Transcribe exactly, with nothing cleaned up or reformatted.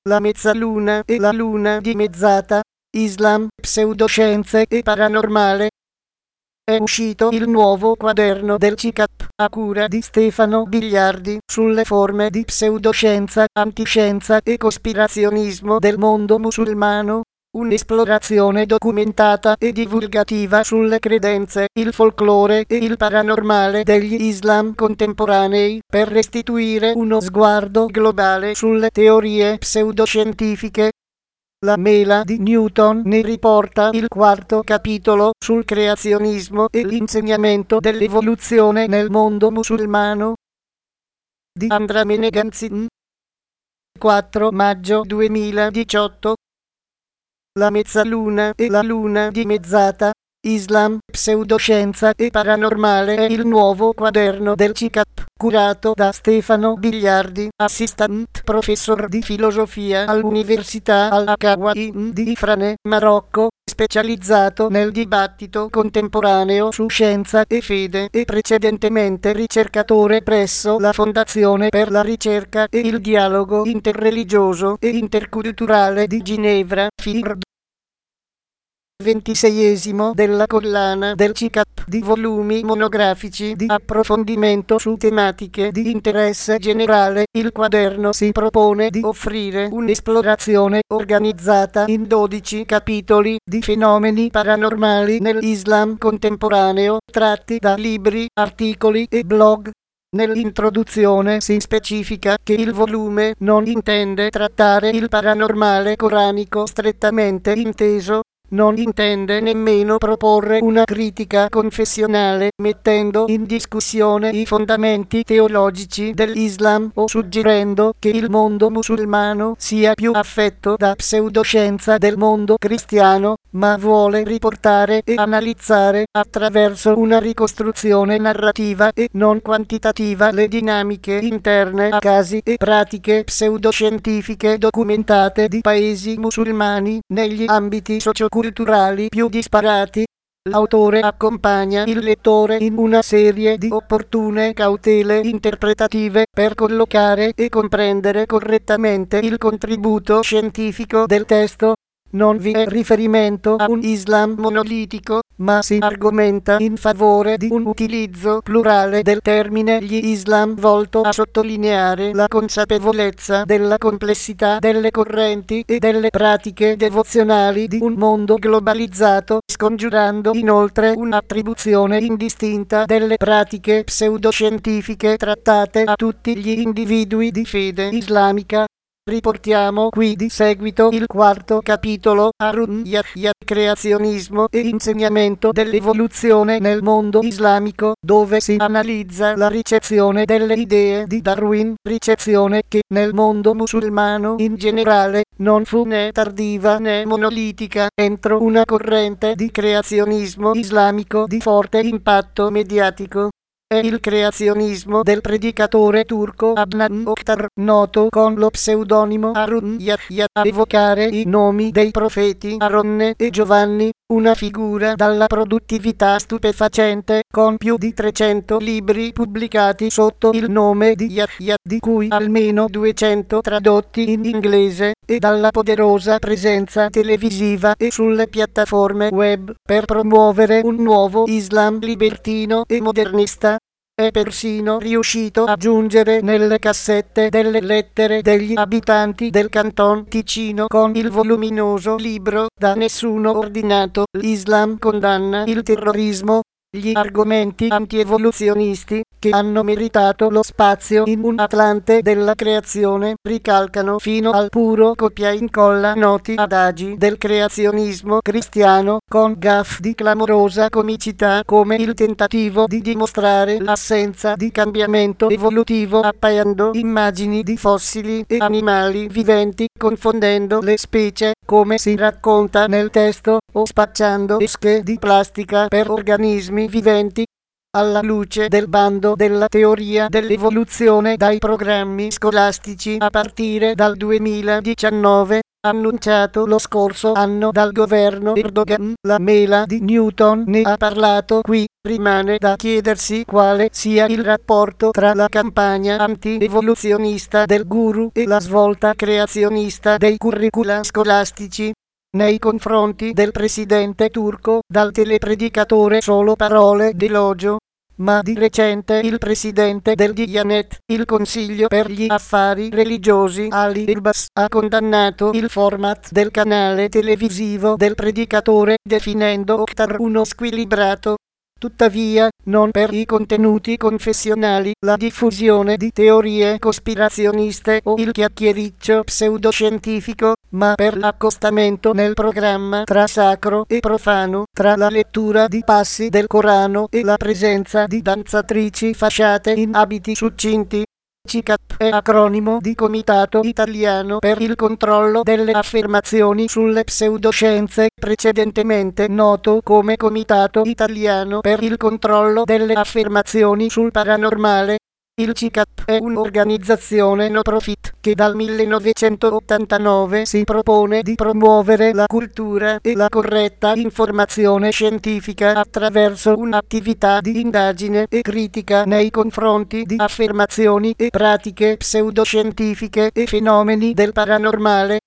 La mezzaluna e la luna dimezzata, Islam, pseudoscienze e paranormale. È uscito il nuovo quaderno del C I C A P a cura di Stefano Bigliardi sulle forme di pseudoscienza, antiscienza e cospirazionismo del mondo musulmano. Un'esplorazione documentata e divulgativa sulle credenze, il folklore e il paranormale degli Islam contemporanei, per restituire uno sguardo globale sulle teorie pseudoscientifiche. La Mela di Newton ne riporta il quarto capitolo sul creazionismo e l'insegnamento dell'evoluzione nel mondo musulmano. Di Andra Meneganzin. quattro maggio duemiladiciotto. La mezzaluna e la luna dimezzata, Islam, pseudoscienza e paranormale è il nuovo quaderno del C I C A P, curato da Stefano Bigliardi, assistant professor di filosofia all'Università Al-Akawain di Ifrane, Marocco, specializzato nel dibattito contemporaneo su scienza e fede e precedentemente ricercatore presso la Fondazione per la ricerca e il dialogo interreligioso e interculturale di Ginevra, F I R D. ventiseiesimo della collana del C I C A P di volumi monografici di approfondimento su tematiche di interesse generale. Il quaderno si propone di offrire un'esplorazione organizzata in dodici capitoli di fenomeni paranormali nell'Islam contemporaneo, tratti da libri, articoli e blog. Nell'introduzione si specifica che il volume non intende trattare il paranormale coranico strettamente inteso. Non intende nemmeno proporre una critica confessionale, mettendo in discussione i fondamenti teologici dell'Islam o suggerendo che il mondo musulmano sia più affetto da pseudoscienza del mondo cristiano, ma vuole riportare e analizzare, attraverso una ricostruzione narrativa e non quantitativa, le dinamiche interne a casi e pratiche pseudoscientifiche documentate di paesi musulmani negli ambiti socioculturali più disparati. L'autore accompagna il lettore in una serie di opportune cautele interpretative per collocare e comprendere correttamente il contributo scientifico del testo. Non vi è riferimento a un Islam monolitico, ma si argomenta in favore di un utilizzo plurale del termine gli Islam, volto a sottolineare la consapevolezza della complessità delle correnti e delle pratiche devozionali di un mondo globalizzato, scongiurando inoltre un'attribuzione indistinta delle pratiche pseudoscientifiche trattate a tutti gli individui di fede islamica. Riportiamo qui di seguito il quarto capitolo, Harun-Yahya, creazionismo e insegnamento dell'evoluzione nel mondo islamico, dove si analizza la ricezione delle idee di Darwin, ricezione che nel mondo musulmano in generale non fu né tardiva né monolitica, entro una corrente di creazionismo islamico di forte impatto mediatico. È il creazionismo del predicatore turco Adnan Oktar, noto con lo pseudonimo Harun Yahya, a evocare i nomi dei profeti Aronne e Giovanni, una figura dalla produttività stupefacente, con più di trecento libri pubblicati sotto il nome di Yahya, di cui almeno duecento tradotti in inglese, e dalla poderosa presenza televisiva e sulle piattaforme web, per promuovere un nuovo Islam libertino e modernista. È persino riuscito a giungere nelle cassette delle lettere degli abitanti del Canton Ticino con il voluminoso libro Da nessuno ordinato, l'Islam condanna il terrorismo. Gli argomenti antievoluzionisti, che hanno meritato lo spazio in un Atlante della creazione, ricalcano fino al puro copia e incolla noti adagi del creazionismo cristiano, con gaffe di clamorosa comicità, come il tentativo di dimostrare l'assenza di cambiamento evolutivo appaiando immagini di fossili e animali viventi, confondendo le specie, come si racconta nel testo, o spacciando esche di plastica per organismi viventi. Alla luce del bando della teoria dell'evoluzione dai programmi scolastici a partire dal duemiladiciannove, annunciato lo scorso anno dal governo Erdogan. La mela di Newton ne ha parlato qui. Rimane da chiedersi quale sia il rapporto tra la campagna anti-evoluzionista del guru e la svolta creazionista dei curricula scolastici nei confronti del presidente turco. Dal telepredicatore solo parole d'elogio, ma di recente il presidente del Diyanet, il Consiglio per gli Affari Religiosi, Ali Elbas, ha condannato il format del canale televisivo del predicatore, definendo Oktar uno squilibrato. Tuttavia, non per i contenuti confessionali, la diffusione di teorie cospirazioniste o il chiacchiericcio pseudoscientifico, ma per l'accostamento nel programma tra sacro e profano, tra la lettura di passi del Corano e la presenza di danzatrici fasciate in abiti succinti. C I C A P è acronimo di Comitato Italiano per il controllo delle affermazioni sulle pseudoscienze, precedentemente noto come Comitato Italiano per il controllo delle affermazioni sul paranormale. Il C I C A P è un'organizzazione no profit che dal millenovecentottantanove si propone di promuovere la cultura e la corretta informazione scientifica attraverso un'attività di indagine e critica nei confronti di affermazioni e pratiche pseudoscientifiche e fenomeni del paranormale.